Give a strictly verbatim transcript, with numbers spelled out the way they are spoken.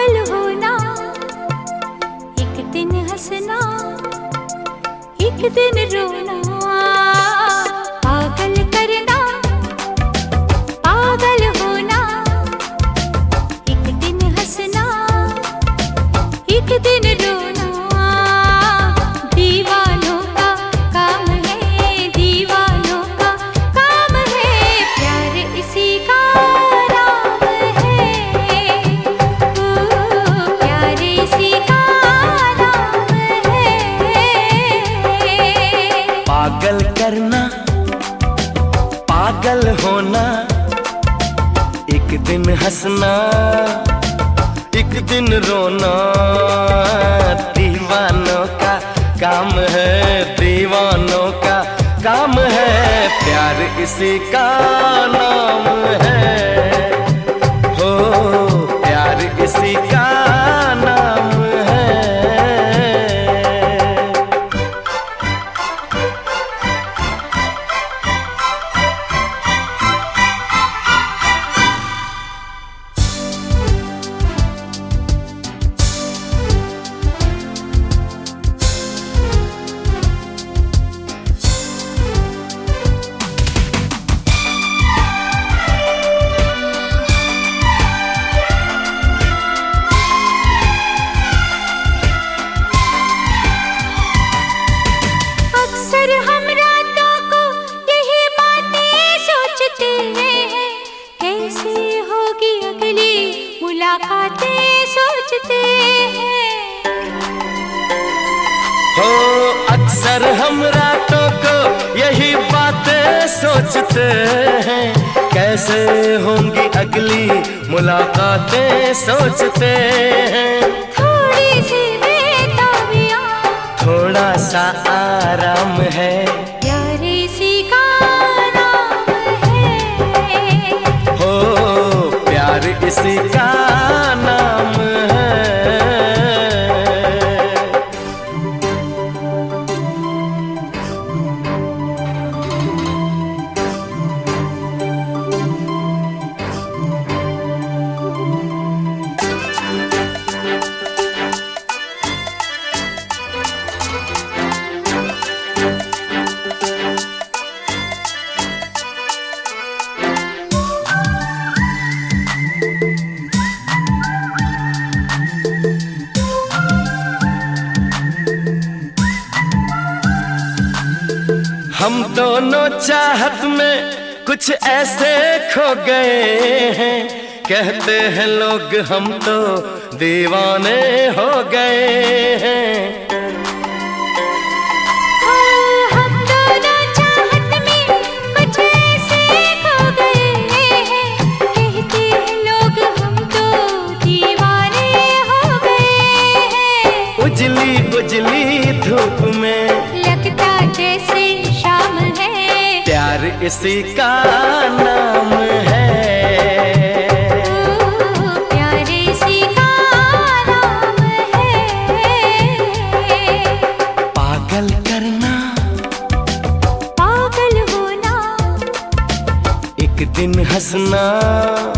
पागल होना, एक दिन हंसना, एक दिन रोना, पागल करना, पागल होना, एक दिन हंसना, एक दिन रोना, दीवानों का काम है, दीवानों का काम है, प्यार इसी का पागल करना, पागल होना, एक दिन हंसना, एक दिन रोना, दीवानों का काम है, दीवानों का काम है, प्यार इसी का नाम है, हो प्यार इसी का नाम है। मुलाकातें सोचते हैं, हो अक्सर हम रातों को यही बातें सोचते हैं, कैसे होंगी अगली मुलाकातें सोचते हैं, थोड़ी सी बेताबियां, थोड़ा सा आराम है, प्यार इसी का नाम है, हो प्यार इसी का नाम है। हम दोनों चाहत में कुछ ऐसे खो गए हैं, कहते हैं लोग हम तो दीवाने हो गए हैं। हम दोनों चाहत में कुछ ऐसे खो गए हैं, कहते हैं लोग हम तो दीवाने हो गए हैं। उजली उजली धूप में लगता जैसे शाम है, प्यार इसी का नाम है, प्यार इसी का नाम है। पागल करना, पागल होना, एक दिन हंसना,